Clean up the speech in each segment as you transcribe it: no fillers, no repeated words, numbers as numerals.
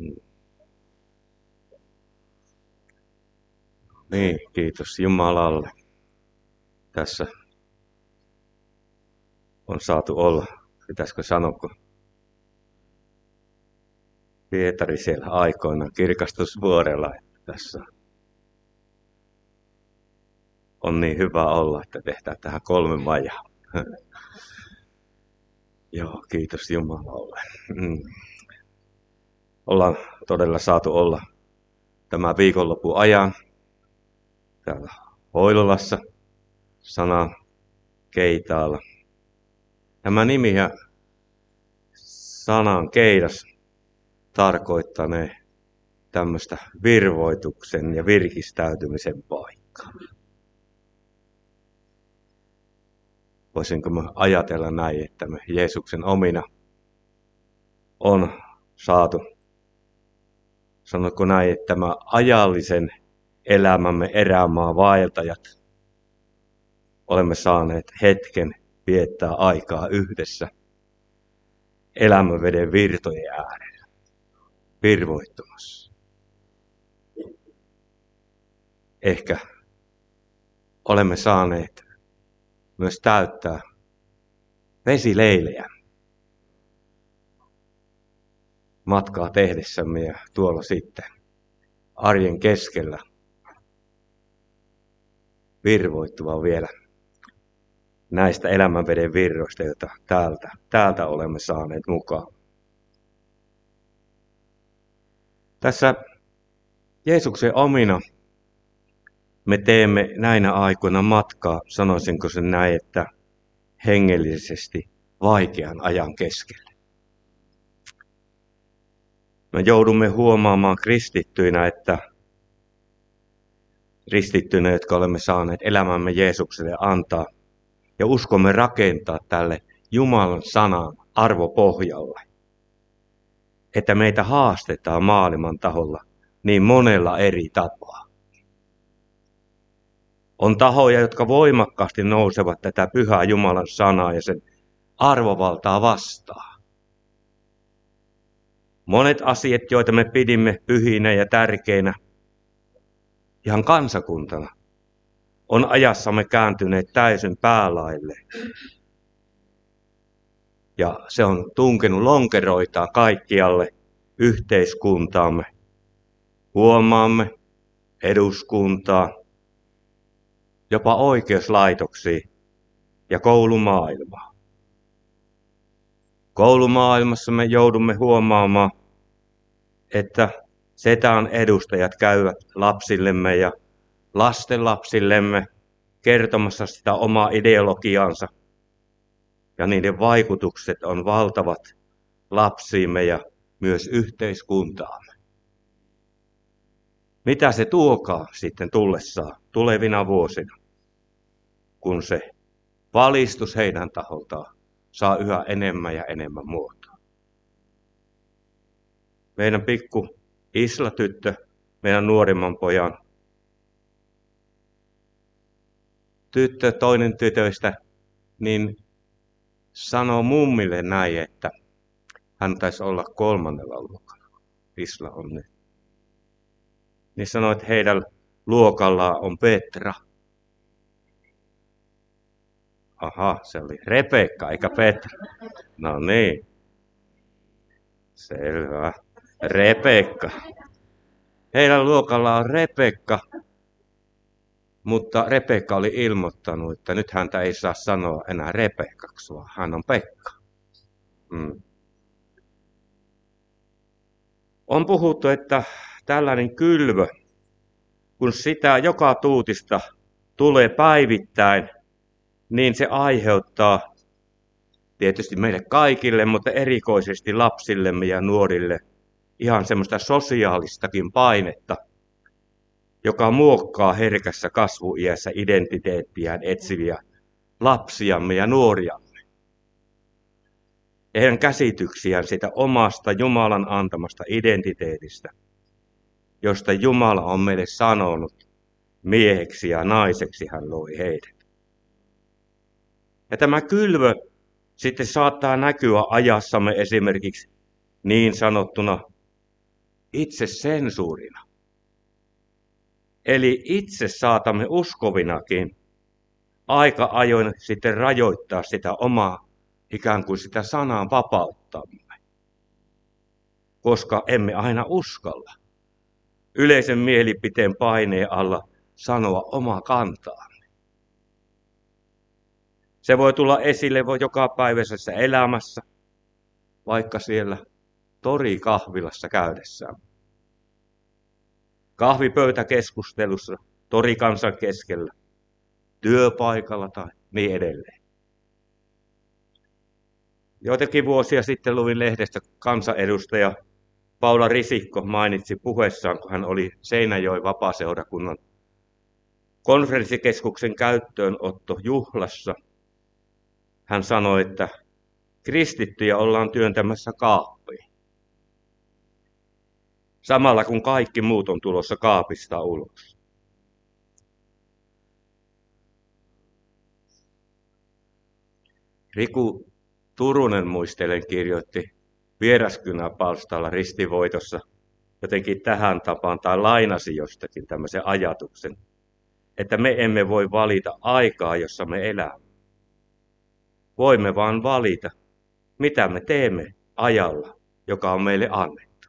Niin, kiitos Jumalalle. Tässä on saatu olla, pitäisikö sanoa, kun Pietari siellä aikoinaan kirkastusvuorella, että tässä on niin hyvä olla, että tehdään tähän 3 majaa. Joo, kiitos Jumalalle. Ollaan todella saatu olla tämän viikonlopun ajan täällä Hoilolassa, Sanan Keitaalla. Tämä nimi ja Sanan Keidas tarkoittanee tämmöistä virvoituksen ja virkistäytymisen paikkaa. Voisinko mä ajatella näin, että me Jeesuksen omina on saatu, sanotko näin, että tämä ajallisen elämämme erämaa vaeltajat olemme saaneet hetken viettää aikaa yhdessä elämänveden virtojen äärellä, virvoittumassa. Ehkä olemme saaneet myös täyttää vesileilejä matkaa tehdessämme ja tuolla sitten arjen keskellä virvoittuva vielä näistä elämänveden virroista, joita täältä olemme saaneet mukaan. Tässä Jeesuksen omina me teemme näinä aikoina matkaa, sanoisinko sen näin, että hengellisesti vaikean ajan keskellä. Me joudumme huomaamaan kristittyinä, jotka olemme saaneet elämämme Jeesukselle antaa ja uskomme rakentaa tälle Jumalan sanan arvopohjalle, että meitä haastetaan maailman taholla niin monella eri tapaa. On tahoja, jotka voimakkaasti nousevat tätä pyhää Jumalan sanaa ja sen arvovaltaa vastaan. Monet asiat, joita me pidimme pyhinä ja tärkeinä ihan kansakuntana, on ajassamme kääntyneet täysin päälaille. Ja se on tunkenut lonkeroitaan kaikkialle yhteiskuntaamme. Huomaamme eduskuntaa, jopa oikeuslaitoksiin ja koulumaailmaa. Koulumaailmassa me joudumme huomaamaan, että setään edustajat käyvät lapsillemme ja lastenlapsillemme kertomassa sitä omaa ideologiaansa. Ja niiden vaikutukset on valtavat lapsiimme ja myös yhteiskuntaamme. Mitä se tuokaa sitten tullessaan tulevina vuosina, kun se valistus heidän taholtaan saa yhä enemmän ja enemmän muotoa. Meidän pikku Isla-tyttö, meidän nuorimman pojan tyttö, toinen tytöistä, niin sanoo mummille näin, että hän taisi olla 3. luokalla. Isla on nyt. Niin sanoi, että heidän luokallaan on Petra. Aha, se oli Rebekka eikä Petra. No niin. Selvä. Rebekka. Heidän luokallaan on Rebekka. Mutta Rebekka oli ilmoittanut, että nyt häntä ei saa sanoa enää Rebekkaksi, vaan hän on Pekka. On puhuttu, että tällainen kylvö, kun sitä joka tuutista tulee päivittäin, niin se aiheuttaa tietysti meille kaikille, mutta erikoisesti lapsillemme ja nuorille ihan semmoista sosiaalistakin painetta, joka muokkaa herkässä kasvuiässä identiteettiään etsiviä lapsiamme ja nuoriamme. Heidän käsityksiään sitä omasta Jumalan antamasta identiteetistä, josta Jumala on meille sanonut, mieheksi ja naiseksi hän loi heidät. Ja tämä kylvö sitten saattaa näkyä ajassamme esimerkiksi niin sanottuna itse sensuurina. Eli itse saatamme uskovinakin aika ajoin sitten rajoittaa sitä omaa ikään kuin sitä sanan vapauttamme, koska emme aina uskalla yleisen mielipiteen paineen alla sanoa omaa kantaamme. Se voi tulla esille jokapäiväisessä elämässä, vaikka siellä torikahvilassa käydessään. Kahvipöytäkeskustelussa, torikansan keskellä, työpaikalla tai niin edelleen. Joitakin vuosia sitten luin lehdestä kansanedustaja Paula Risikko mainitsi puheessaan, kun hän oli Seinäjoen vapaaseurakunnan konferenssikeskuksen käyttöönottojuhlassa. Hän sanoi, että kristittyjä ollaan työntämässä kaappiin. Samalla kun kaikki muut on tulossa kaapista ulos. Riku Turunen muistelen kirjoitti Vieraskynä-palstalla Ristivoitossa jotenkin tähän tapaan tai lainasi jostakin tämmöisen ajatuksen, että me emme voi valita aikaa, jossa me elämme. Voimme vaan valita, mitä me teemme ajalla, joka on meille annettu.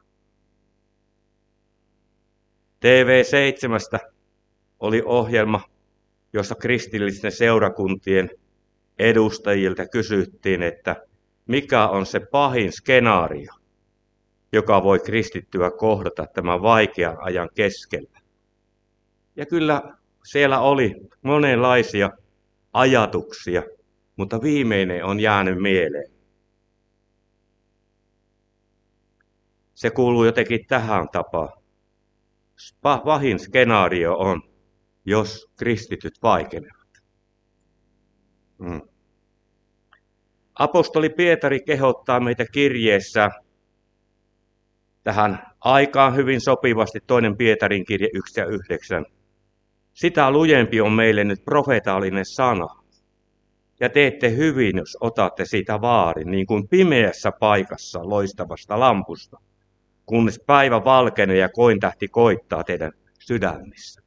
TV7 oli ohjelma, jossa kristillisten seurakuntien edustajilta kysyttiin, että mikä on se pahin skenaario, joka voi kristittyä kohdata tämän vaikean ajan keskellä. Ja kyllä siellä oli monenlaisia ajatuksia, mutta viimeinen on jäänyt mieleen. Se kuuluu jotenkin tähän tapaan. Pahin skenaario on, jos kristityt vaikenevat. Apostoli Pietari kehottaa meitä kirjeessä tähän aikaan hyvin sopivasti 2. Pietarin kirje 1 ja 9. Sitä lujempi on meille nyt profeetallinen sana. Ja teette hyvin, jos otatte siitä vaarin, niin kuin pimeässä paikassa loistavasta lampusta, kunnes päivä valkenee ja kointähti koittaa teidän sydämissä.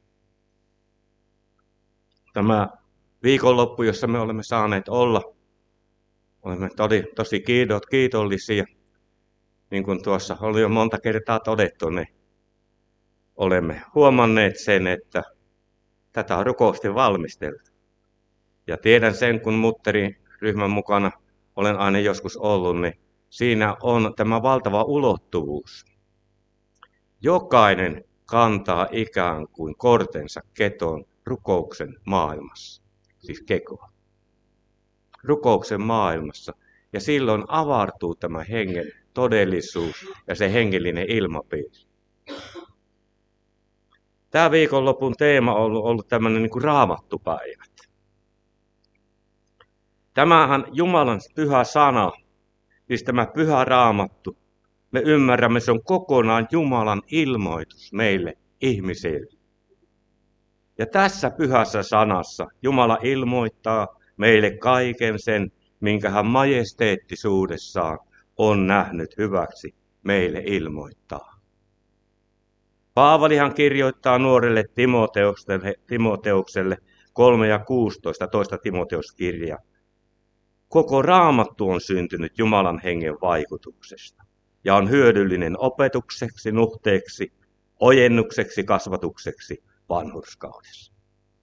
Tämä viikonloppu, jossa me olemme saaneet olla, olemme tosi kiitollisia. Niin kuin tuossa oli jo monta kertaa todettu, niin olemme huomanneet sen, että tätä on rukousti valmisteltu. Ja tiedän sen, kun mutteriryhmän mukana olen aina joskus ollut, niin siinä on tämä valtava ulottuvuus. Jokainen kantaa ikään kuin kortensa keton rukouksen maailmassa, siis kekoa. Rukouksen maailmassa. Ja silloin avartuu tämä hengen todellisuus ja se hengellinen ilmapiiri. Tämä viikonlopun teema on ollut tämmöinen niin kuin raamattupäivät. Tämähän Jumalan pyhä sana, siis tämä pyhä raamattu, me ymmärrämme, se on kokonaan Jumalan ilmoitus meille ihmisille. Ja tässä pyhässä sanassa Jumala ilmoittaa meille kaiken sen, minkä hän majesteettisuudessaan on nähnyt hyväksi meille ilmoittaa. Paavalihan kirjoittaa nuorelle Timoteukselle 3 ja 16, toista Timoteuskirja. Koko raamattu on syntynyt Jumalan hengen vaikutuksesta ja on hyödyllinen opetukseksi, nuhteeksi, ojennukseksi, kasvatukseksi vanhurskaudessa.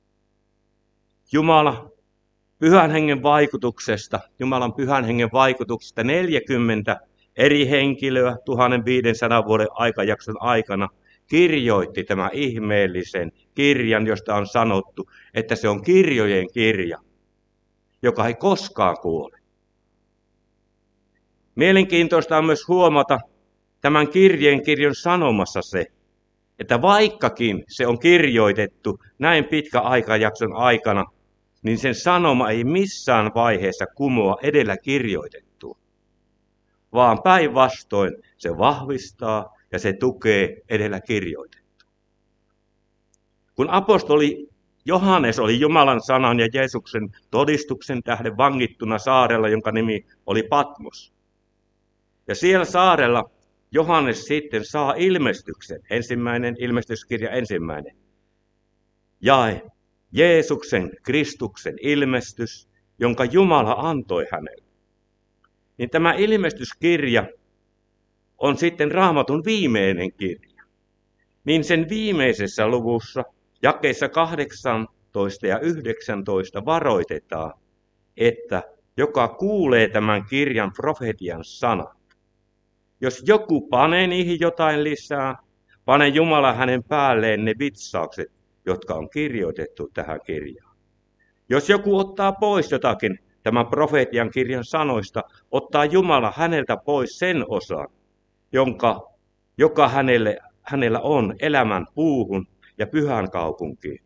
Jumalan pyhän hengen vaikutuksesta 40 eri henkilöä 1500 vuoden aikajakson aikana kirjoitti tämän ihmeellisen kirjan, josta on sanottu, että se on kirjojen kirja, joka ei koskaan kuole. Mielenkiintoista on myös huomata tämän kirjan sanomassa se, että vaikkakin se on kirjoitettu näin pitkä aikajakson aikana, niin sen sanoma ei missään vaiheessa kumoa edellä kirjoitettua, vaan päinvastoin se vahvistaa ja se tukee edellä kirjoitettua. Kun apostoli Johannes oli Jumalan sanan ja Jeesuksen todistuksen tähden vangittuna saarella, jonka nimi oli Patmos. Ja siellä saarella Johannes sitten saa ilmestyksen, ensimmäinen ilmestyskirja, ensimmäinen jae, Jeesuksen, Kristuksen ilmestys, jonka Jumala antoi hänelle. Niin tämä ilmestyskirja on sitten Raamatun viimeinen kirja. Niin sen viimeisessä luvussa, jakeissa 18 ja 19 varoitetaan, että joka kuulee tämän kirjan profetian sanat, jos joku panee niihin jotain lisää, pane Jumala hänen päälleen ne vitsaukset, jotka on kirjoitettu tähän kirjaan. Jos joku ottaa pois jotakin tämän profetian kirjan sanoista, ottaa Jumala häneltä pois sen osan, joka hänellä on elämän puuhun ja pyhän kaupunkiin,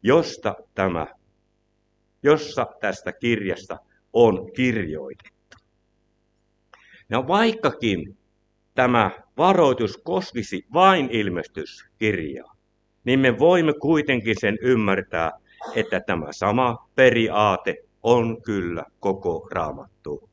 jossa tästä kirjasta on kirjoitettu. Ja vaikkakin tämä varoitus koskisi vain ilmestyskirjaa, niin me voimme kuitenkin sen ymmärtää, että tämä sama periaate on kyllä koko Raamattuun.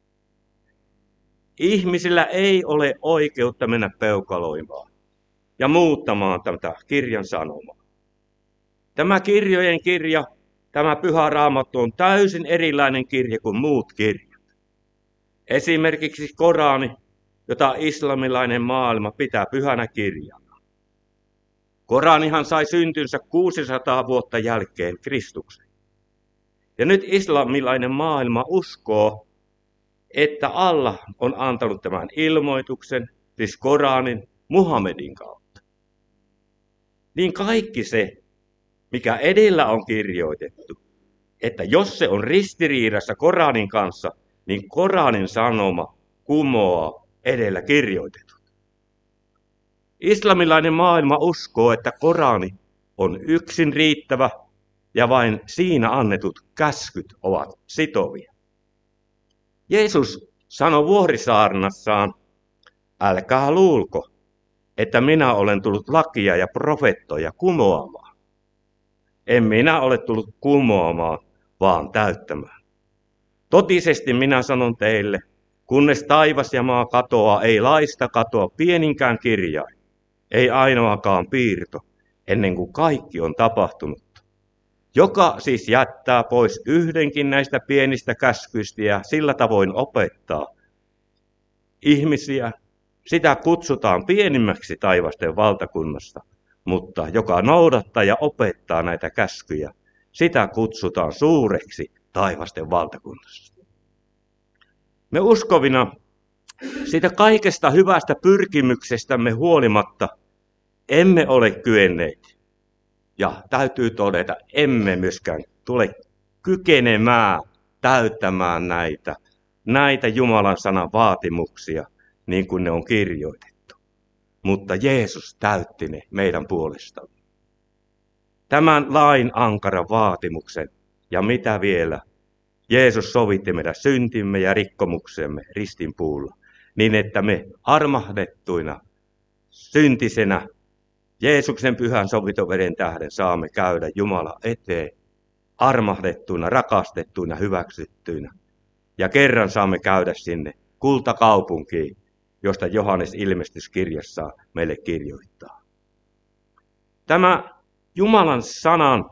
Ihmisillä ei ole oikeutta mennä peukaloimaan ja muuttamaan tätä kirjan sanomaa. Tämä kirjojen kirja, tämä Pyhä Raamattu on täysin erilainen kirja kuin muut kirjat. Esimerkiksi Korani, jota islamilainen maailma pitää pyhänä kirjana. Koranihan sai syntynsä 600 vuotta jälkeen Kristuksen. Ja nyt islamilainen maailma uskoo, että Allah on antanut tämän ilmoituksen, siis Koranin, Muhammedin kautta. Niin kaikki se, mikä edellä on kirjoitettu, että jos se on ristiriidassa Koranin kanssa, niin Koranin sanoma kumoaa edellä kirjoitetut. Islamilainen maailma uskoo, että Korani on yksin riittävä ja vain siinä annetut käskyt ovat sitovia. Jeesus sanoi vuorisaarnassaan, älkää luulko, että minä olen tullut lakia ja profettoja kumoamaan. En minä ole tullut kumoamaan, vaan täyttämään. Totisesti minä sanon teille, kunnes taivas ja maa katoaa, ei laista katoa pieninkään kirjain, ei ainoakaan piirto, ennen kuin kaikki on tapahtunut. Joka siis jättää pois yhdenkin näistä pienistä käskyistä ja sillä tavoin opettaa ihmisiä, sitä kutsutaan pienimmäksi taivasten valtakunnasta, mutta joka noudattaa ja opettaa näitä käskyjä, sitä kutsutaan suureksi taivasten valtakunnasta. Me uskovina siitä kaikesta hyvästä pyrkimyksestämme huolimatta emme ole kyenneet. Ja täytyy todeta, emme myöskään tule kykenemään täyttämään näitä Jumalan sanan vaatimuksia, niin kuin ne on kirjoitettu. Mutta Jeesus täytti ne meidän puolestamme. Tämän lain ankaran vaatimuksen ja mitä vielä, Jeesus sovitti meidän syntimme ja rikkomuksemme ristinpuulla, niin että me armahdettuina, syntisenä, Jeesuksen pyhän sovitoveden tähden saamme käydä Jumala eteen, armahdettuina, rakastettuina, hyväksyttyinä. Ja kerran saamme käydä sinne kultakaupunkiin, josta Johannes ilmestyskirjassaan meille kirjoittaa. Tämä Jumalan sanan,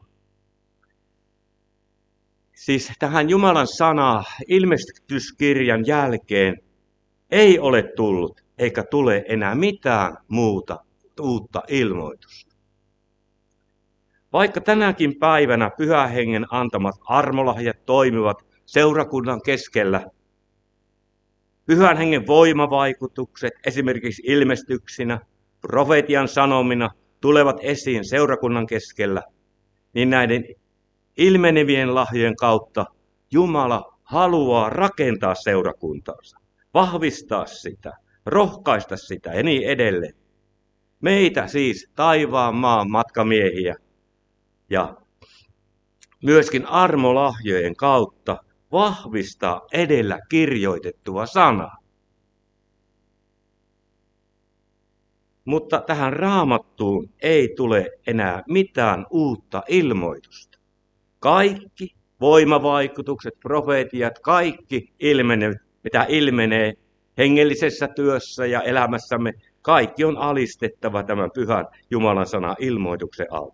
siis tähän Jumalan sanaa ilmestyskirjan jälkeen ei ole tullut eikä tule enää mitään muuta uutta ilmoitusta. Vaikka tänäkin päivänä Pyhän Hengen antamat armolahjat toimivat seurakunnan keskellä, Pyhän Hengen voimavaikutukset esimerkiksi ilmestyksinä, profetian sanomina tulevat esiin seurakunnan keskellä, niin näiden ilmenevien lahjojen kautta Jumala haluaa rakentaa seurakuntaansa, vahvistaa sitä, rohkaista sitä ja niin edelleen. Meitä siis taivaan maan matkamiehiä ja myöskin armolahjojen kautta vahvistaa edellä kirjoitettua sanaa. Mutta tähän Raamattuun ei tule enää mitään uutta ilmoitusta. Kaikki voimavaikutukset, profeetiat, kaikki mitä ilmenee hengellisessä työssä ja elämässämme kaikki on alistettava tämän pyhän Jumalan sanan ilmoituksen alla.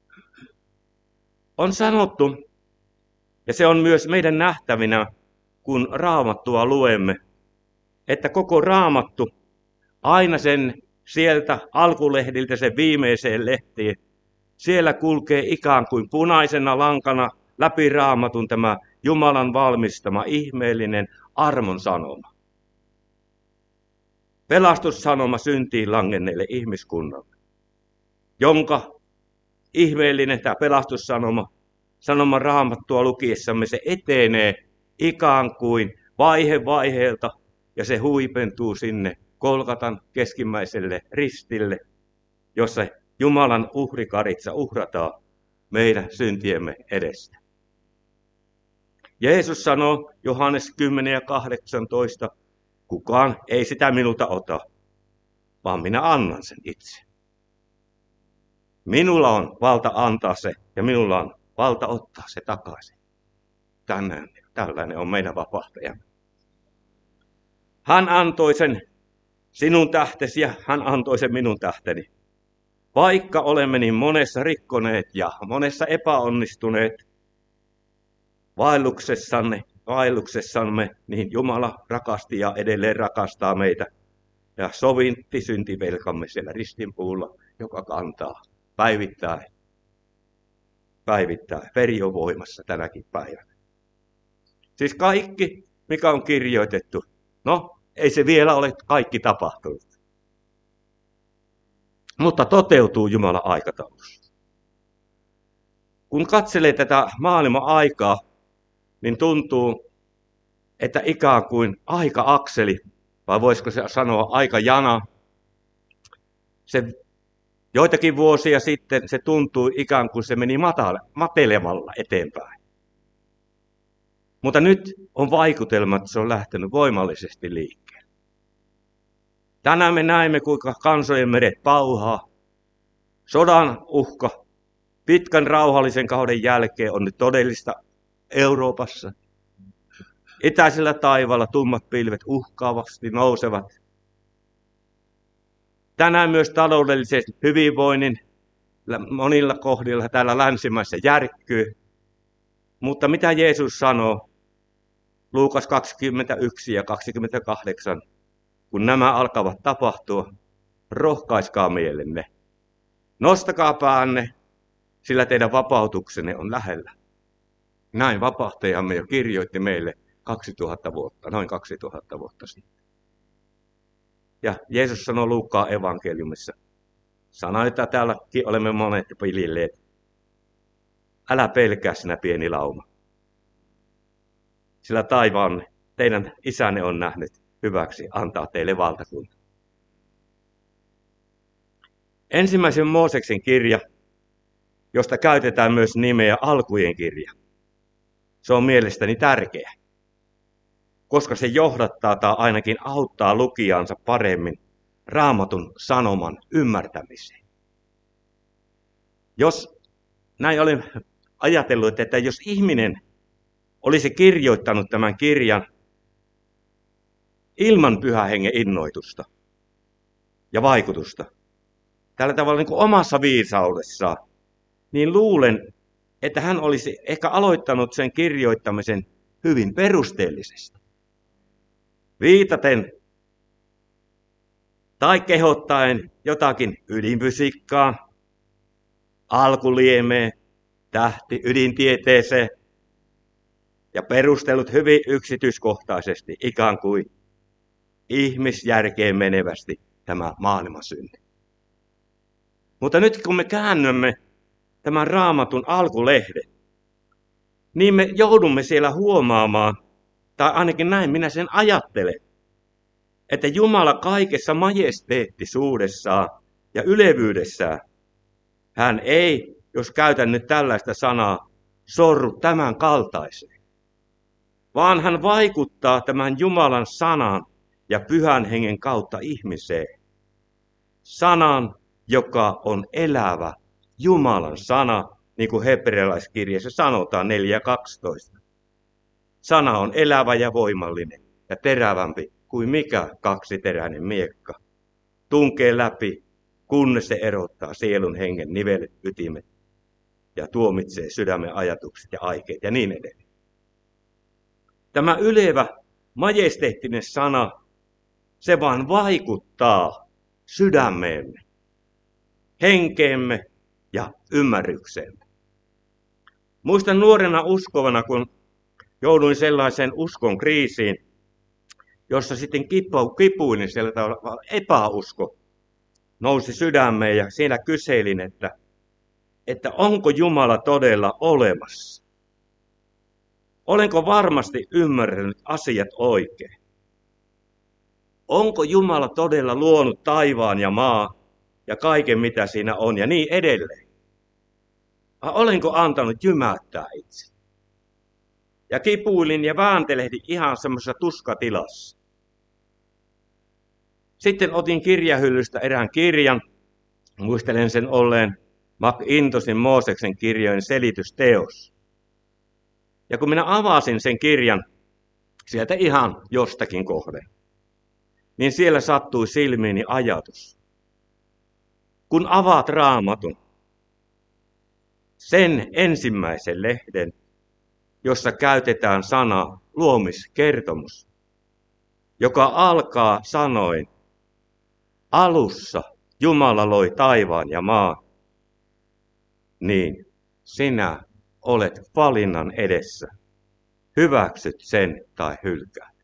On sanottu, ja se on myös meidän nähtävinä, kun Raamattua luemme, että koko Raamattu, aina sen sieltä alkulehdiltä sen viimeiseen lehtiin, siellä kulkee ikään kuin punaisena lankana läpi Raamatun tämä Jumalan valmistama ihmeellinen armon sanoma. Pelastussanoma syntiin langenneille ihmiskunnalle, jonka ihmeellinen tämä pelastussanoma, sanoma Raamattua lukiessamme, se etenee ikään kuin vaihe vaiheelta ja se huipentuu sinne Golgatan keskimmäiselle ristille, jossa Jumalan uhrikaritsa uhrataan meidän syntiemme edestä. Jeesus sanoo Johannes 10 ja 18, kukaan ei sitä minulta ota, vaan minä annan sen itse. Minulla on valta antaa se ja minulla on valta ottaa se takaisin. Tällainen on meidän vapahtajamme. Hän antoi sen sinun tähtesi ja hän antoi sen minun tähteni. Vaikka olemme niin monessa rikkoneet ja monessa epäonnistuneet vaelluksessamme, niin Jumala rakasti ja edelleen rakastaa meitä ja sovinti syntivelkamme siellä ristinpuulla, joka kantaa päivittäin. Veri on voimassa tänäkin päivänä. Siis kaikki, mikä on kirjoitettu, no ei se vielä ole kaikki tapahtunut. Mutta toteutuu Jumalan aikataulussa. Kun katselee tätä maailman aikaa, niin tuntuu, että ikään kuin aika-akseli, vai voisiko se sanoa aikajana, se joitakin vuosia sitten se tuntui ikään kuin se meni matelemalla eteenpäin. Mutta nyt on vaikutelma, että se on lähtenyt voimallisesti liikkeelle. Tänään me näemme, kuinka kansojen meret pauhaa. Sodan uhka pitkän rauhallisen kauden jälkeen on nyt todellista Euroopassa. Itäisellä taivaalla tummat pilvet uhkaavasti nousevat. Tänään myös taloudellisen hyvinvoinnin monilla kohdilla täällä länsimaissa järkkyy. Mutta mitä Jeesus sanoo Luukas 21 ja 28, kun nämä alkavat tapahtua, rohkaiskaa mielenne. Nostakaa päänne, sillä teidän vapautuksenne on lähellä. Näin vapahtajamme jo kirjoitti meille noin 2000 vuotta sitten. Ja Jeesus sanoi Luukkaan evankeliumissa, sana, jota täälläkin olemme monet pililleet, älä pelkää sinä pieni lauma, sillä taivaan teidän isänne on nähnyt hyväksi antaa teille valtakunta. Ensimmäisen Mooseksen kirja, josta käytetään myös nimeä Alkujen kirja. Se on mielestäni tärkeä, koska se johdattaa tai ainakin auttaa lukijansa paremmin Raamatun sanoman ymmärtämiseen. Jos näin olen ajatellut, että jos ihminen olisi kirjoittanut tämän kirjan ilman Pyhän Hengen innoitusta ja vaikutusta, tällä tavalla niin kuin omassa viisaudessaan, niin luulen, että hän olisi ehkä aloittanut sen kirjoittamisen hyvin perusteellisesti. Viitaten tai kehottaen jotakin ydinfysiikkaan, alkuliemeen, ydintieteeseen ja perustellut hyvin yksityiskohtaisesti ikään kuin ihmisjärkeen menevästi tämä maailman synti. Mutta nyt kun me käännämme tämän Raamatun alkulehden, niin me joudumme siellä huomaamaan, tai ainakin näin minä sen ajattelen, että Jumala kaikessa majesteettisuudessaan ja ylevyydessään, hän ei, jos käytän nyt tällaista sanaa, sorru tämän kaltaiseen, vaan hän vaikuttaa tämän Jumalan sanan ja Pyhän Hengen kautta ihmiseen. Sanan, joka on elävä Jumalan sana, niin kuin hebrealaiskirjassa sanotaan 4:12. Sana on elävä ja voimallinen ja terävämpi kuin mikä kaksiteräinen miekka. Tunkee läpi, kunnes se erottaa sielun hengen nivelet ytimet ja tuomitsee sydämen ajatukset ja aikeet ja niin edelleen. Tämä ylevä, majesteettinen sana, se vaan vaikuttaa sydämeemme, henkeemme ja ymmärrykseemme. Muistan nuorena uskovana, kun jouduin sellaiseen uskon kriisiin, jossa sitten kipuilin sillä tavalla epäusko nousi sydämeen ja siinä kyselin, että onko Jumala todella olemassa? Olenko varmasti ymmärtänyt asiat oikein? Onko Jumala todella luonut taivaan ja maa ja kaiken mitä siinä on ja niin edelleen? Olenko antanut jymäyttää itse? Ja kipuilin ja vääntelehdin ihan semmoisessa tuskatilassa. Sitten otin kirjahyllystä erään kirjan, muistelen sen olleen McIntoshin Mooseksen kirjojen selitysteos. Ja kun minä avasin sen kirjan sieltä ihan jostakin kohden, niin siellä sattui silmiini ajatus. Kun avaat Raamatun, sen ensimmäisen lehden, jossa käytetään sanaa luomiskertomus, joka alkaa sanoin, alussa Jumala loi taivaan ja maan, niin sinä olet valinnan edessä. Hyväksyt sen tai hylkäät.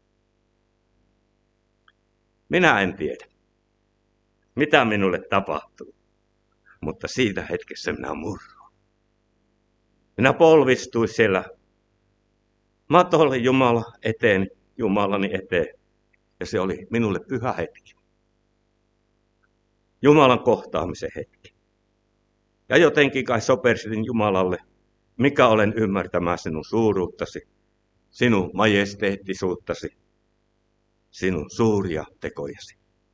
Minä en tiedä, mitä minulle tapahtuu, mutta siitä hetkessä minä murroin. Minä polvistuin siellä matolle Jumalani eteen, ja se oli minulle pyhä hetki. Jumalan kohtaamisen hetki. Ja jotenkin kai sopersin Jumalalle, mikä olen ymmärtämään sinun suuruuttasi, sinun majesteettisuuttasi, sinun suuria tekojasi.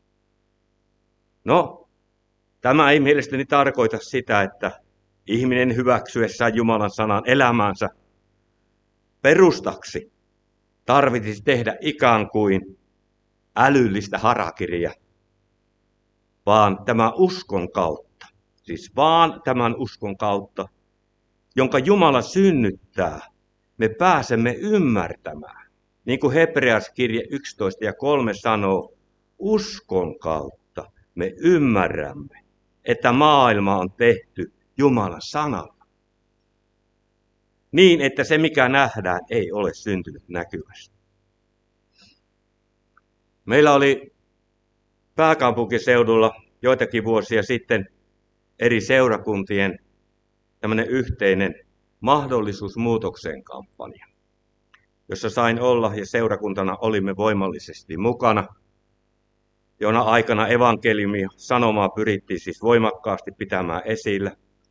No, tämä ei mielestäni tarkoita sitä, että ihminen hyväksyessään Jumalan sanan elämäänsä perustaksi tarvitsisi tehdä ikään kuin älyllistä harakirjaa, vaan tämän uskon kautta, jonka Jumala synnyttää, me pääsemme ymmärtämään. Niin kuin Hebreaskirje 11 ja 3 sanoo, uskon kautta me ymmärrämme, että maailma on tehty Jumalan sanalla. Niin, että se mikä nähdään ei ole syntynyt näkyvästi. Meillä oli pääkaupunkiseudulla joitakin vuosia sitten eri seurakuntien tämmöinen yhteinen mahdollisuus muutokseen kampanja, jossa sain olla ja seurakuntana olimme voimallisesti mukana, jona aikana evankeliumia sanomaa pyrittiin siis voimakkaasti pitämään esillä.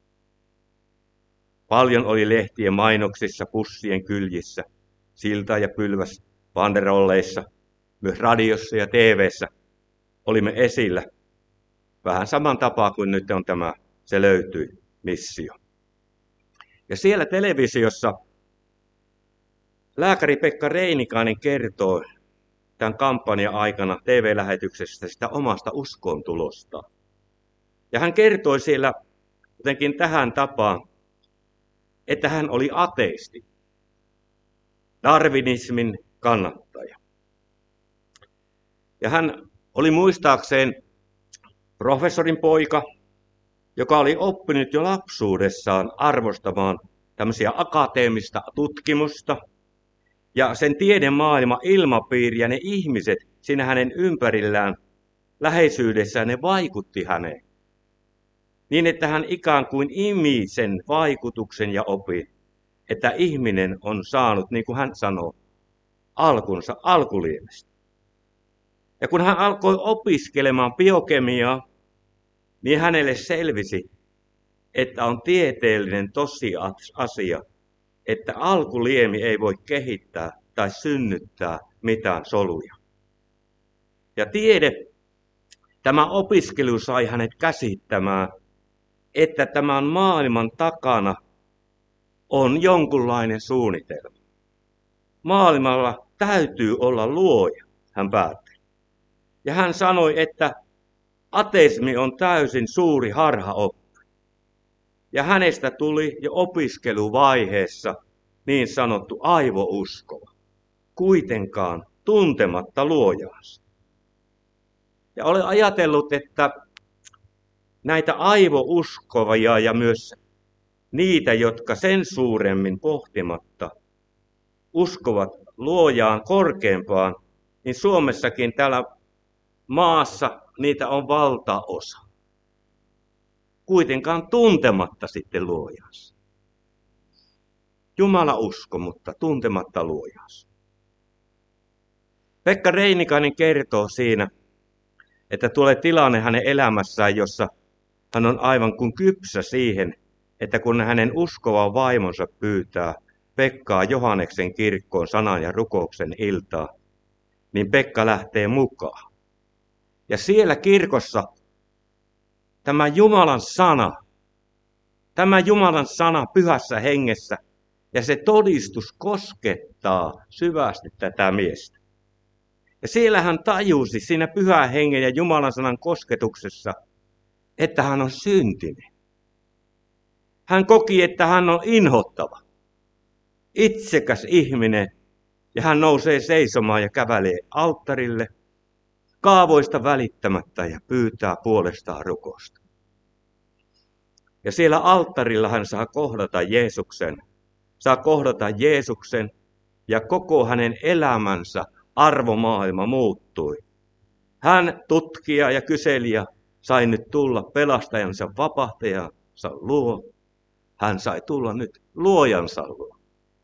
Paljon oli lehtien mainoksissa, pussien kyljissä, silta- ja pylväs banderolleissa, myös radiossa ja TV:ssä olimme esillä. Vähän saman tapaa kuin nyt on se löytyi missio. Ja siellä televisiossa lääkäri Pekka Reinikainen kertoo tämän kampanjan aikana TV-lähetyksestä sitä omasta uskontulosta. Ja hän kertoi siellä jotenkin tähän tapaan, että hän oli ateisti, darwinismin kannattaja. Ja hän oli muistaakseen professorin poika, joka oli oppinut jo lapsuudessaan arvostamaan tämmöisiä akateemista tutkimusta. Ja sen tiedemaailma, ilmapiiri ja ne ihmiset siinä hänen ympärillään, läheisyydessään, ne vaikutti häneen. Niin, että hän ikään kuin imi sen vaikutuksen ja opin, että ihminen on saanut, niin kuin hän sanoo, alkunsa alkuliemestä. Ja kun hän alkoi opiskelemaan biokemiaa, niin hänelle selvisi, että on tieteellinen tosiasia, että alkuliemi ei voi kehittää tai synnyttää mitään soluja. Ja tämä opiskelu sai hänet käsittämään, että tämän maailman takana on jonkunlainen suunnitelma. Maailmalla täytyy olla luoja, hän päätteli. Ja hän sanoi, että ateismi on täysin suuri harhaoppi. Ja hänestä tuli jo opiskeluvaiheessa niin sanottu aivouskova, kuitenkaan tuntematta luojaansa. Ja olen ajatellut, että näitä aivouskovia ja myös niitä, jotka sen suuremmin pohtimatta uskovat luojaan korkeampaan, niin Suomessakin täällä maassa niitä on valtaosa. Kuitenkaan tuntematta sitten luojansa. Jumala usko, mutta tuntematta luojansa. Pekka Reinikainen kertoo siinä, että tulee tilanne hänen elämässään, jossa hän on aivan kuin kypsä siihen, että kun hänen uskova vaimonsa pyytää Pekkaa Johanneksen kirkkoon sanan ja rukouksen iltaa, niin Pekka lähtee mukaan. Ja siellä kirkossa tämä Jumalan sana pyhässä hengessä ja se todistus koskettaa syvästi tätä miestä. Ja siellä hän tajusi siinä pyhän hengen ja Jumalan sanan kosketuksessa, että hän on syntinen. Hän koki, että hän on inhottava, itsekäs ihminen, ja hän nousee seisomaan ja kävelee alttarille kaavoista välittämättä ja pyytää puolestaan rukousta. Ja siellä alttarilla hän saa kohdata Jeesuksen ja koko hänen elämänsä arvomaailma muuttui. Hän tutkija ja kyselijä sai nyt tulla pelastajansa vapahtajansa luo. Hän sai tulla nyt luojansa luo.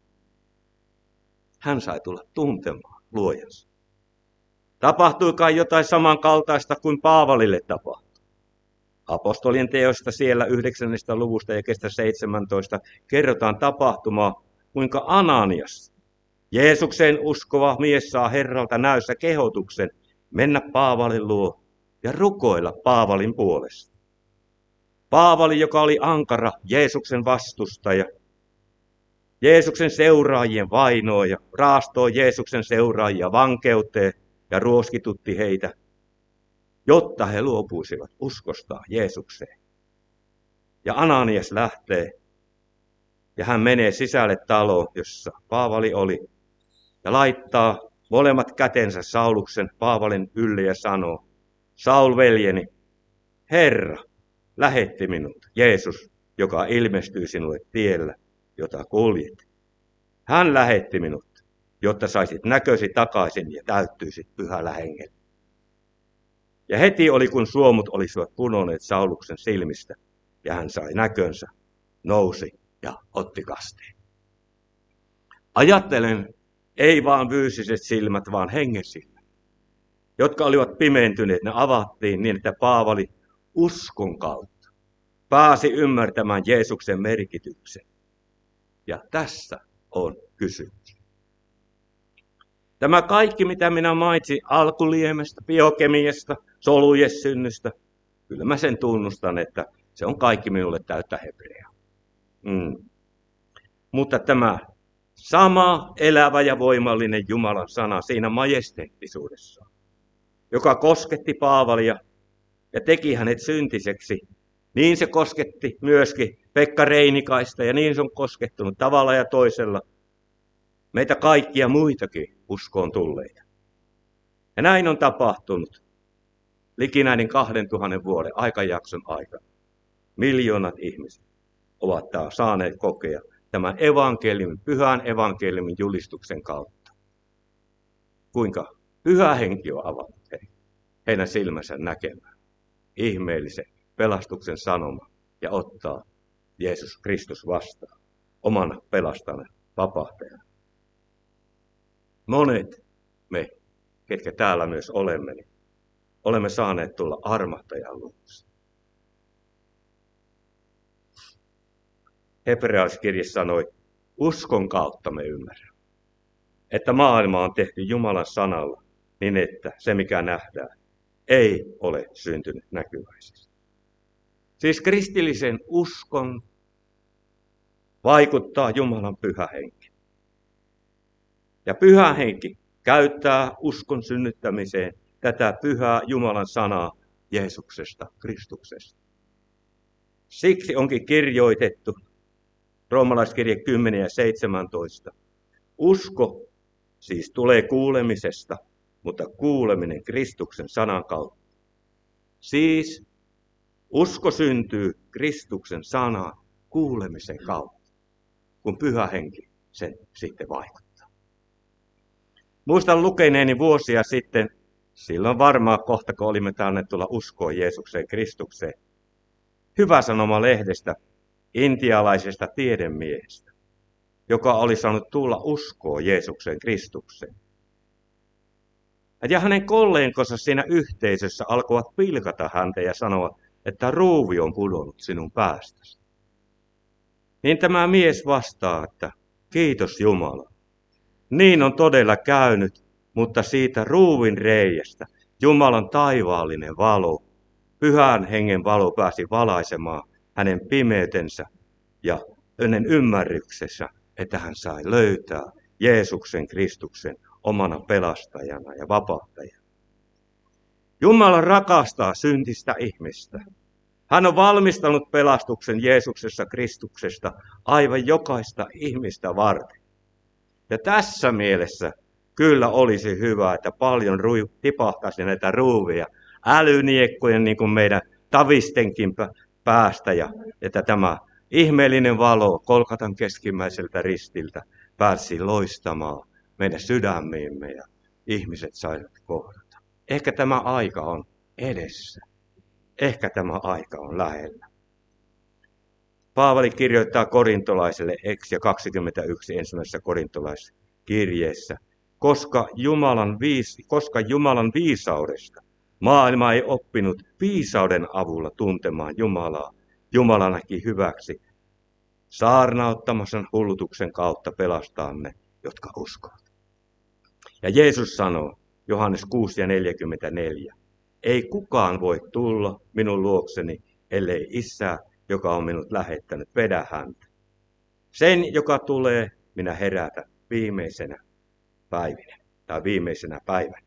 Hän sai tulla tuntemaan luojansa. Tapahtuikaan jotain samankaltaista kuin Paavalille tapahtui. Apostolien teosta siellä 9. luvusta ja kestä 17 kerrotaan tapahtumaa, kuinka Ananias, Jeesukseen uskova mies, saa Herralta näyssä kehotuksen mennä Paavalin luo ja rukoilla Paavalin puolesta. Paavali, joka oli ankara Jeesuksen vastustaja, Jeesuksen seuraajien vainoja, raastoi Jeesuksen seuraajia vankeuteen ja ruoskitutti heitä, jotta he luopuisivat uskostaan Jeesukseen. Ja Ananias lähtee ja hän menee sisälle taloon, jossa Paavali oli, ja laittaa molemmat kätensä Sauluksen Paavalin ylle ja sanoo, Saul veljeni, Herra lähetti minut, Jeesus, joka ilmestyi sinulle tiellä, jota kuljet. Hän lähetti minut, jotta saisit näkösi takaisin ja täyttyisit pyhällä hengellä. Ja heti oli, kun suomut olisivat punoneet Sauluksen silmistä, ja hän sai näkönsä, nousi ja otti kasteen. Ajattelen, ei vaan fyysiset silmät, vaan hengen silmät, jotka olivat pimentyneet, ne avattiin niin, että Paavali uskon kautta pääsi ymmärtämään Jeesuksen merkityksen. Ja tässä on kysymys. Tämä kaikki, mitä minä mainitsin alkuliemestä, biokemiasta, solujesynnystä, kyllä mä sen tunnustan, että se on kaikki minulle täyttä hebreaa. Mutta tämä sama elävä ja voimallinen Jumalan sana siinä majesteettisuudessaan, joka kosketti Paavalia ja teki hänet syntiseksi, niin se kosketti myöskin Pekka Reinikaista ja niin se on koskettunut tavalla ja toisella meitä kaikkia muitakin uskoon tulleita. Ja näin on tapahtunut liki näiden 2000 vuoden aikajakson aikana. Miljoonat ihmiset ovat saaneet kokea tämän pyhän evankeliumin julistuksen kautta. Kuinka pyhä henki on avannut heidän silmänsä näkemään ihmeellisen pelastuksen sanoma ja ottaa Jeesus Kristus vastaan omana pelastajana, vapahtajana. Monet me, ketkä täällä myös olemme, niin olemme saaneet tulla armahtajan luokse. Hebrealaiskirje sanoi, uskon kautta me ymmärrämme, että maailma on tehty Jumalan sanalla niin, että se mikä nähdään ei ole syntynyt näkyväisesti. Siis kristillisen uskon vaikuttaa Jumalan pyhä henki. Ja pyhä henki käyttää uskon synnyttämiseen tätä pyhää Jumalan sanaa Jeesuksesta, Kristuksesta. Siksi onkin kirjoitettu Roomalaiskirje 10 ja 17. Usko siis tulee kuulemisesta, mutta kuuleminen Kristuksen sanan kautta. Siis usko syntyy Kristuksen sanan kuulemisen kautta, kun Pyhä Henki sen sitten vaikuttaa. Muistan lukeneeni vuosia sitten, silloin varmaan kohta kun olimme taanneet tulla uskoon Jeesukseen Kristukseen, Hyvä Sanoma lehdestä intialaisesta tiedemiehestä, joka oli saanut tulla uskoon Jeesukseen Kristukseen. Ja hänen kollegansa siinä yhteisössä alkoivat pilkata häntä ja sanoa, että ruuvi on pudonnut sinun päästäsi. Niin tämä mies vastaa, että kiitos Jumala. Niin on todella käynyt, mutta siitä ruuvin reiästä Jumalan taivaallinen valo, Pyhän Hengen valo pääsi valaisemaan hänen pimeytensä ja hänen ymmärryksensä, että hän sai löytää Jeesuksen Kristuksen omana pelastajana ja vapauttajana. Jumala rakastaa syntistä ihmistä. Hän on valmistanut pelastuksen Jeesuksessa Kristuksesta aivan jokaista ihmistä varten. Ja tässä mielessä kyllä olisi hyvä, että paljon tipahtaisi näitä ruuvia älyniekkojen niin kuin meidän tavistenkin päästä ja että tämä ihmeellinen valo Kolkatan keskimmäiseltä ristiltä pääsi loistamaan meidän sydämiimme ja ihmiset saivat kohdata. Ehkä tämä aika on edessä. Ehkä tämä aika on lähellä. Paavali kirjoittaa korintolaiselle Eksia 21 ensimmäisessä korintolaiskirjeessä, koska Jumalan viisaudesta maailma ei oppinut viisauden avulla tuntemaan Jumalaa. Jumala näki hyväksi saarnauttamassa hullutuksen kautta pelastaa ne, jotka uskovat. Ja Jeesus sanoo, Johannes 6 ja 44, ei kukaan voi tulla minun luokseni, ellei Isä, joka on minut lähettänyt, vedä häntä. Sen, joka tulee, minä herätän viimeisenä päivänä.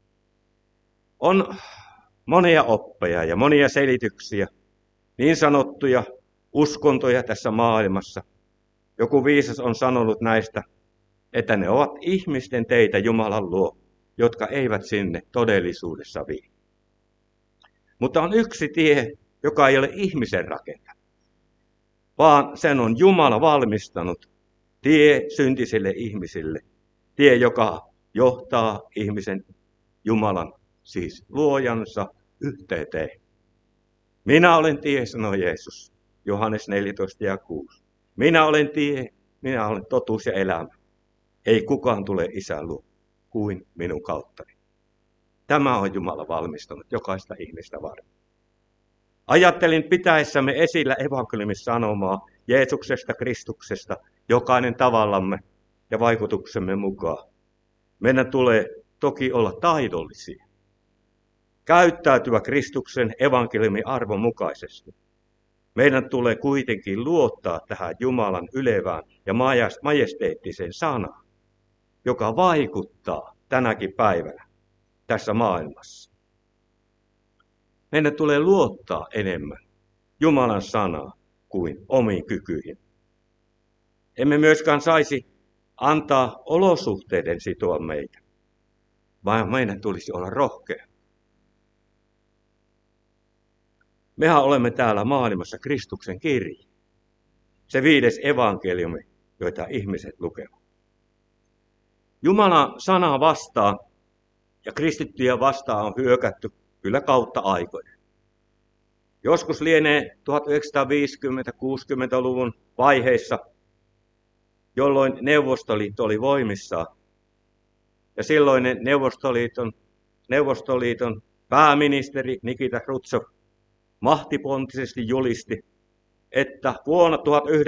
On monia oppeja ja monia selityksiä, niin sanottuja uskontoja tässä maailmassa. Joku viisas on sanonut näistä, että ne ovat ihmisten teitä Jumalan luo, jotka eivät sinne todellisuudessa vie. Mutta on yksi tie, joka ei ole ihmisen rakentama, vaan sen on Jumala valmistanut tie syntisille ihmisille. Tie, joka johtaa ihmisen Jumalan, siis luojansa, yhteyteen. Minä olen tie, sanoi Jeesus, Johannes 14 ja 6. Minä olen tie, minä olen totuus ja elämä. Ei kukaan tule Isän luo kuin minun kauttani. Tämä on Jumala valmistanut jokaista ihmistä varten. Ajattelin pitäessämme esillä evankeliumissanomaa Jeesuksesta Kristuksesta jokainen tavallamme ja vaikutuksemme mukaan. Meidän tulee toki olla taidollisia. Käyttäytyä Kristuksen evankeliumin arvon mukaisesti. Meidän tulee kuitenkin luottaa tähän Jumalan ylevään ja majesteettiseen sanaan, joka vaikuttaa tänäkin päivänä tässä maailmassa. Meidän tulee luottaa enemmän Jumalan sanaa kuin omiin kykyihin. Emme myöskään saisi antaa olosuhteiden sitoa meitä, vaan meidän tulisi olla rohkea. Mehän olemme täällä maailmassa Kristuksen kirja. Se 5. evankeliumi, joita ihmiset lukevat. Jumalan sanaa vastaan ja kristittyjä vastaan on hyökätty kyllä kautta aikojen. Joskus lienee 1950-60-luvun vaiheissa, jolloin Neuvostoliitto oli voimissaan. Ja silloinen Neuvostoliiton pääministeri Nikita Hrutšov mahtipontisesti julisti, että vuonna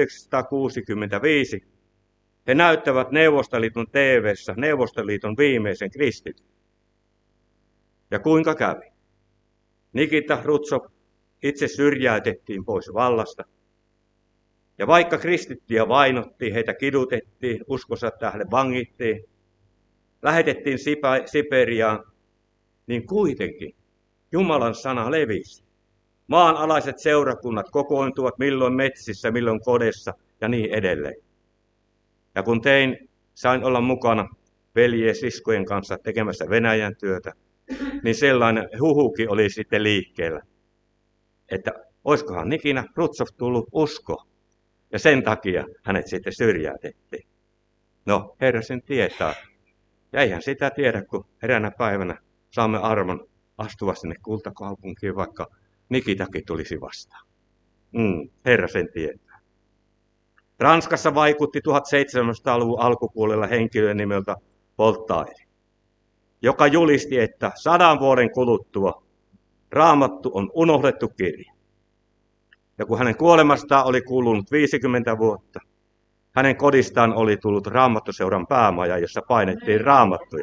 1965 he näyttävät Neuvostoliiton TV:ssä Neuvostoliiton viimeisen kristityn. Ja kuinka kävi? Nikita Hrutšov itse syrjäytettiin pois vallasta. Ja vaikka kristittyjä vainottiin, heitä kidutettiin, uskonsa tähden vangittiin, lähetettiin Siperiaan, niin kuitenkin Jumalan sana levisi. Maanalaiset seurakunnat kokoontuvat milloin metsissä, milloin kodessa ja niin edelleen. Ja kun sain olla mukana veljien siskojen kanssa tekemässä Venäjän työtä, niin sellainen huhukin oli sitten liikkeellä, että olisikohan Nikina Hruštšov tullut usko, ja sen takia hänet sitten syrjäytettiin. No, Herra sen tietää. Ja eihän sitä tiedä, kun eräänä päivänä saamme armon astua sinne kultakaupunkiin, vaikka Nikitakin tulisi vastaan. Herra sen tietää. Ranskassa vaikutti 1700-luvun alkupuolella henkilö nimeltä Voltaire, joka julisti, että 100 vuoden kuluttua Raamattu on unohdettu kirja. Ja kun hänen kuolemastaan oli kulunut 50 vuotta, hänen kodistaan oli tullut Raamattuseuran päämaja, jossa painettiin raamattuja.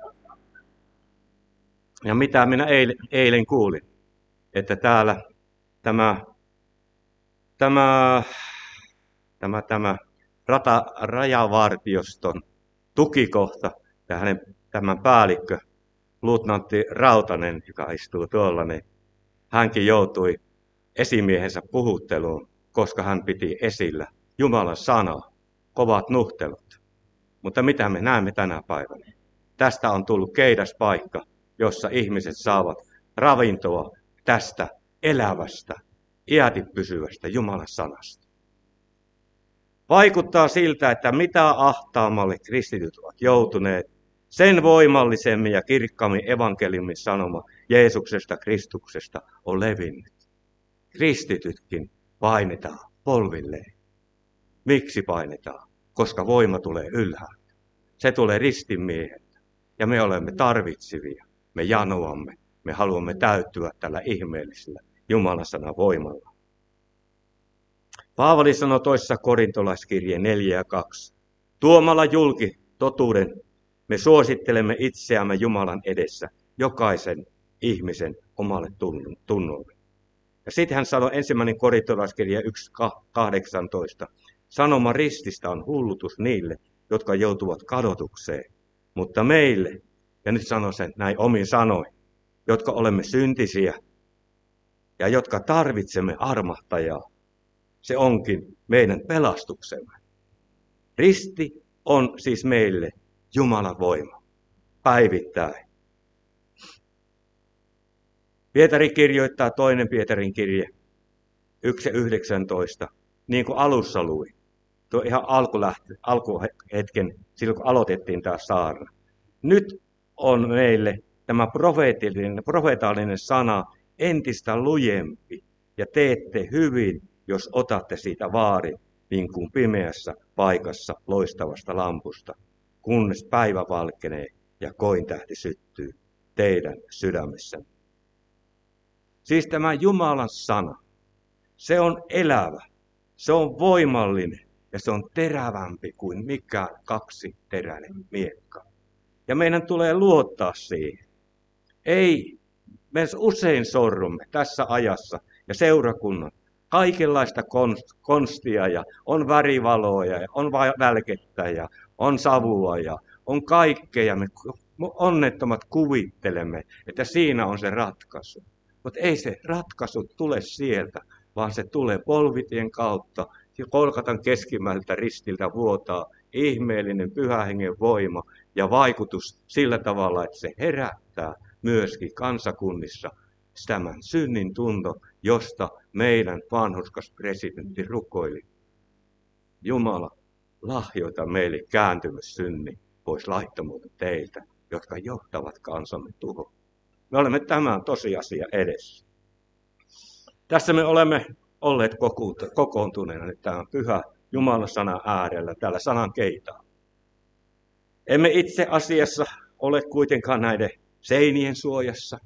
Ja mitä minä eilen kuulin, että täällä tämä rajavartioston tukikohta ja hänen tämän päällikkö, luutnantti Rautanen, joka istuu tuolla, niin hänkin joutui esimiehensä puhutteluun, koska hän piti esillä Jumalan sanaa, kovat nuhtelut. Mutta mitä me näemme tänä päivänä? Tästä on tullut keidas paikka, jossa ihmiset saavat ravintoa tästä elävästä, iäti pysyvästä Jumalan sanasta. Vaikuttaa siltä, että mitä ahtaamalle kristityt ovat joutuneet, sen voimallisemmin ja kirkkaammin evankeliumin sanoma Jeesuksesta Kristuksesta on levinnyt. Kristitytkin painetaan polvilleen. Miksi painetaan? Koska voima tulee ylhäältä. Se tulee ristinmieheltä. Ja me olemme tarvitsevia. Me janoamme. Me haluamme täyttyä tällä ihmeellisellä Jumalan sanan voimalla. Paavali sanoi toisessa korintolaiskirjeen 4:2. Tuomalla julki totuuden, me suosittelemme itseämme Jumalan edessä jokaisen ihmisen omalle tunnolle. Ja sitten hän sanoi 1. korintolaiskirje 1:18. Sanoma rististä on hullutus niille, jotka joutuvat kadotukseen, mutta meille, ja nyt sanon sen näin omin sanoin, jotka olemme syntisiä ja jotka tarvitsemme armahtajaa, se onkin meidän pelastuksemme. Risti on siis meille Jumalan voima, päivittäin. Pietari kirjoittaa 2. Pietarin kirje 1:19, niin kuin alussa luin. Tuo ihan alkuhetken, silloin kun aloitettiin tämä saarna. Nyt on meille tämä profeetallinen sana entistä lujempi, ja teette hyvin, jos otatte siitä vaarin, niin kuin pimeässä paikassa loistavasta lampusta, kunnes päivä valkenee ja kointähti syttyy teidän sydämessänne. Siis tämä Jumalan sana, se on elävä, se on voimallinen ja se on terävämpi kuin mikään kaksiteräinen miekka. Ja meidän tulee luottaa siihen. Ei, me usein sorrumme tässä ajassa ja seurakunnan kaikenlaista konstia ja on värivaloja ja on välkettä ja on savua ja on kaikkea. Me onnettomat kuvittelemme, että siinä on se ratkaisu. Mutta ei se ratkaisu tule sieltä, vaan se tulee polvitien kautta. Kolkatan keskimmäiseltä ristiltä vuotaa ihmeellinen pyhän hengen voima ja vaikutus sillä tavalla, että se herättää myöskin kansakunnissa tämän synnin tunto, josta meidän vanhurskas presidentti rukoili. Jumala, lahjoita meille kääntymyssynnin pois laittomuuden teiltä, jotka johtavat kansamme tuhoon. Me olemme tämän tosiasia edessä. Tässä me olemme olleet kokoontuneena nyt tämän pyhä Jumalan sanan äärellä, tällä sanan keitaa. Emme itse asiassa ole kuitenkaan näiden seinien suojassa.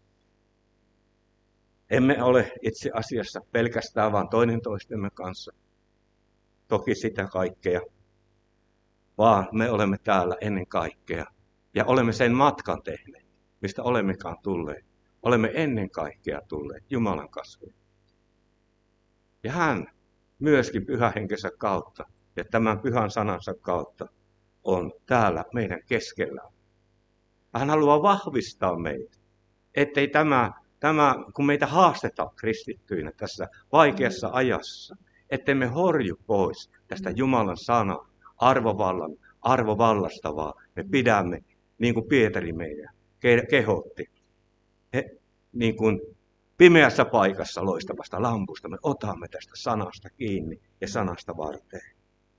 Emme ole itse asiassa pelkästään vain toinen toistemme kanssa. Toki sitä kaikkea. Vaan me olemme täällä ennen kaikkea. Ja olemme sen matkan tehneet, mistä olemmekaan tulleet. Olemme ennen kaikkea tulleet Jumalan kasvoille. Ja hän myöskin pyhähenkensä kautta ja tämän pyhän sanansa kautta on täällä meidän keskellä. Hän haluaa vahvistaa meitä. Ettei kun meitä haastetaan kristittyinä tässä vaikeassa ajassa, ettei me horju pois tästä Jumalan sanan arvovallasta, vaan me pidämme, niin kuin Pietari meidän kehotti, niin kuin pimeässä paikassa loistavasta lampusta, me otamme tästä sanasta kiinni ja sanasta varteen.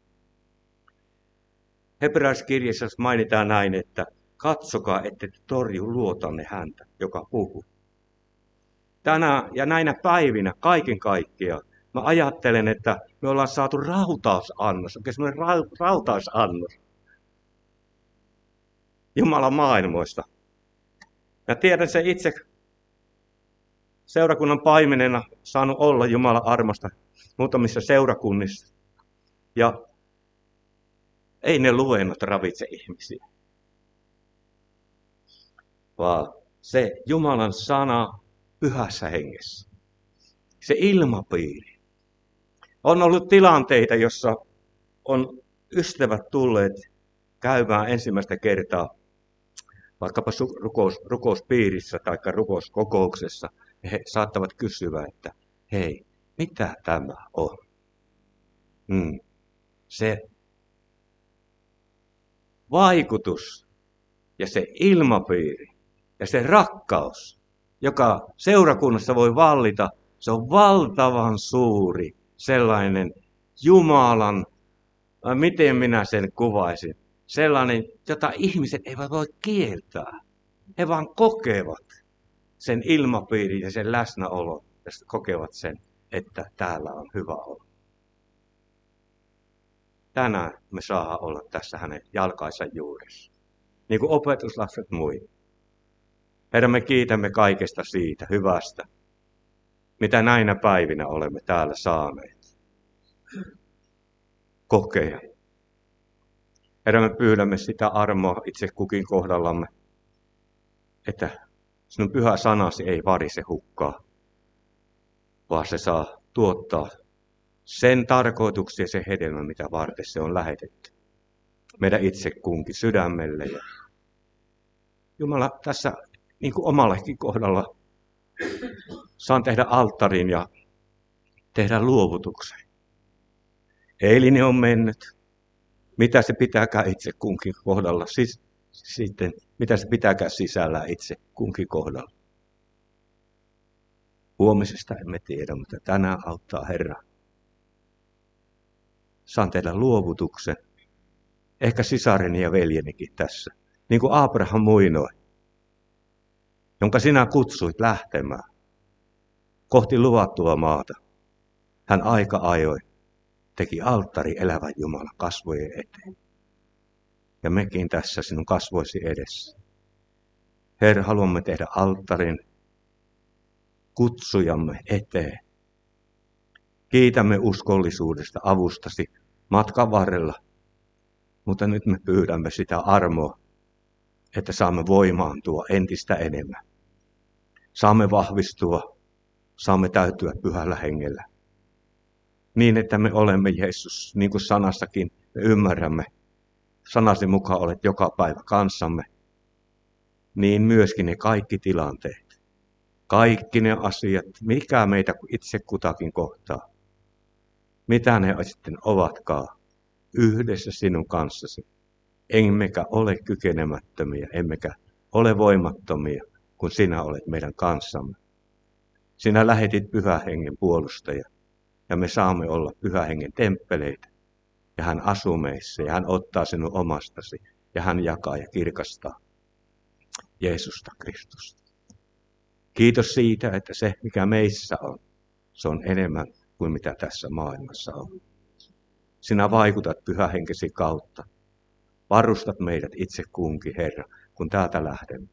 Hebrealaiskirjassa mainitaan näin, että katsokaa, ette torju luotanne häntä, joka puhuu. Tänä ja näinä päivinä kaiken kaikkiaan mä ajattelen, että me ollaan saatu rautausannos, oikein semmoinen rautausannos Jumalan maailmoista. Mä tiedän sen itse seurakunnan paimenena saanut olla Jumalan armosta muutamissa seurakunnissa. Ja ei ne luennot ravitse ihmisiä, vaan se Jumalan sana pyhässä hengessä, se ilmapiiri. On ollut tilanteita, jossa on ystävät tulleet käymään ensimmäistä kertaa vaikkapa rukouspiirissä tai rukouskokouksessa. He saattavat kysyä, että hei, mitä tämä on? Se vaikutus ja se ilmapiiri ja se rakkaus, joka seurakunnassa voi vallita, se on valtavan suuri sellainen Jumalan, miten minä sen kuvaisin, sellainen, jota ihmiset eivät voi kieltää. He vaan kokevat sen ilmapiirin ja sen läsnäolon ja kokevat sen, että täällä on hyvä olla. Tänään me saadaan olla tässä hänen jalkainsa juuressa, niin kuin opetuslapset muille. Herra, me kiitämme kaikesta siitä hyvästä, mitä näinä päivinä olemme täällä saaneet kokea. Herra, me pyydämme sitä armoa itse kukin kohdallamme, että sinun pyhä sanasi ei varise hukkaa, vaan se saa tuottaa sen tarkoituksia ja sen hedelmän, mitä varten se on lähetetty. Meidän itse kunkin sydämelle. Ja Jumala, tässä niin kuin omallekin kohdalla saan tehdä alttarin ja tehdä luovutuksen. Eilinen on mennyt. Mitä se pitääkään itse kunkin kohdalla? Sitten, mitä se pitääkään sisällään itse kunkin kohdalla? Huomisesta emme tiedä, mutta tänään auttaa Herra. Saan tehdä luovutuksen. Ehkä sisareni ja veljenikin tässä. Niin kuin Abraham muinoi, jonka sinä kutsuit lähtemään kohti luvattua maata. Hän aika ajoin teki alttari elävän Jumalan kasvojen eteen. Ja mekin tässä sinun kasvoisi edessä. Herra, haluamme tehdä alttarin kutsujamme eteen. Kiitämme uskollisuudesta, avustasi matkan varrella, mutta nyt me pyydämme sitä armoa, että saamme voimaantua entistä enemmän. Saamme vahvistua, saamme täytyä pyhällä hengellä. Niin, että me olemme Jeesus, niin kuin sanassakin me ymmärrämme, sanasi mukaan olet joka päivä kanssamme, niin myöskin ne kaikki tilanteet, kaikki ne asiat, mikä meitä itse kutakin kohtaa, mitä ne sitten ovatkaan, yhdessä sinun kanssasi. Emmekä ole kykenemättömiä, emmekä ole voimattomia, kun sinä olet meidän kanssamme. Sinä lähetit Pyhän Hengen puolustaja, ja me saamme olla Pyhän Hengen temppeleitä. Ja hän asuu meissä, ja hän ottaa sinun omastasi, ja hän jakaa ja kirkastaa Jeesusta Kristusta. Kiitos siitä, että se, mikä meissä on, se on enemmän kuin mitä tässä maailmassa on. Sinä vaikutat Pyhän Henkesi kautta. Varustat meidät itse kunkin, Herra, kun täältä lähdemme.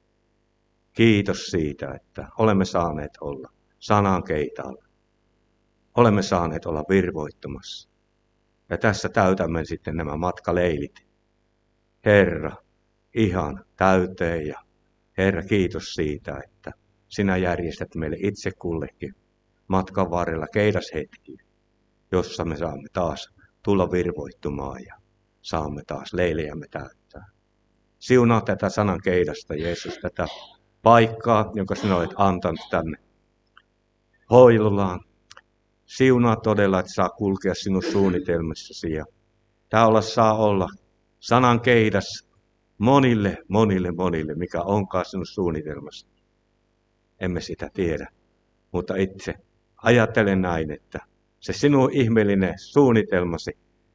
Kiitos siitä, että olemme saaneet olla sanan keitaalla. Olemme saaneet olla virvoittamassa. Ja tässä täytämme sitten nämä matkaleilit. Herra, ihan täyteen ja Herra, kiitos siitä, että sinä järjestät meille itse kullekin matkan varrella keidashetkiä, jossa me saamme taas tulla virvoittumaan ja saamme taas leilejämme täyttää. Siunaa tätä sanan keidasta, Jeesus, tätä paikkaa, jonka sinä olet antanut tänne Hoilulaan. Siunaa todella, että saa kulkea sinun suunnitelmassasi ja täällä saa olla sanan keidas monille, mikä onkaan sinun suunnitelmassa. Emme sitä tiedä, mutta itse ajattelen näin, että se sinun ihmeellinen suunnitelmasi,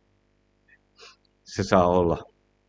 se saa olla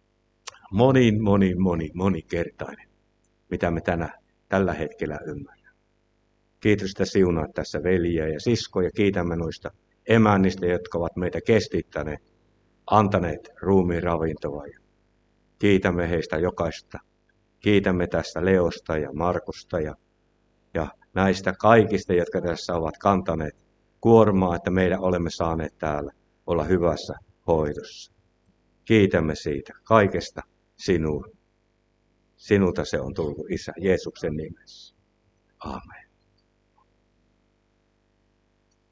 monikertainen, mitä me tällä hetkellä ymmärrämme. Kiitos, että siunaat tässä veljiä ja siskoja. Kiitämme noista emännistä, jotka ovat meitä kestittäneet, antaneet ruumiin ravintoa. Ja kiitämme heistä jokaista. Kiitämme tästä Leosta ja Markusta ja näistä kaikista, jotka tässä ovat kantaneet kuormaa, että meidän olemme saaneet täällä olla hyvässä hoidossa. Kiitämme siitä kaikesta sinulta se on tullut, Isä, Jeesuksen nimessä. Aamen.